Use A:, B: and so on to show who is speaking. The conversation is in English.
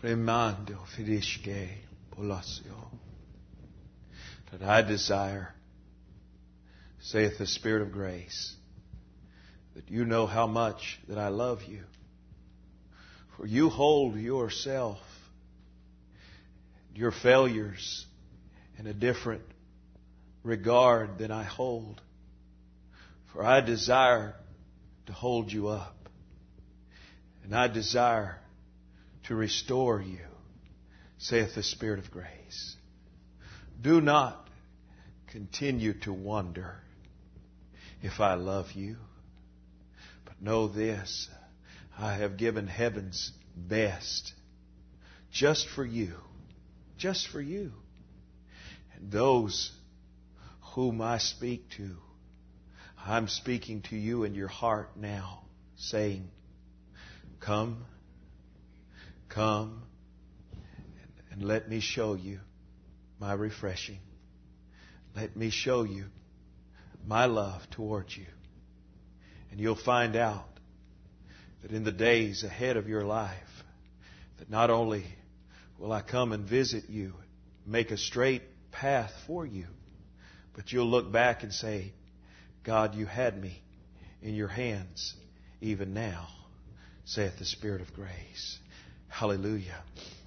A: Remando fidisce polasio. That I desire, saith the Spirit of grace, that you know how much that I love you. For you hold yourself, your failures, in a different regard than I hold. For I desire to hold you up. And I desire to restore you, saith the Spirit of grace. Do not continue to wonder if I love you. But know this, I have given heaven's best just for you. Just for you. And those whom I speak to, I'm speaking to you in your heart now, saying, come, come, and let me show you my refreshing. Let me show you my love towards you. And you'll find out that in the days ahead of your life, that not only will I come and visit you, make a straight path for you, but you'll look back and say, God, you had me in your hands even now, saith the Spirit of grace. Hallelujah.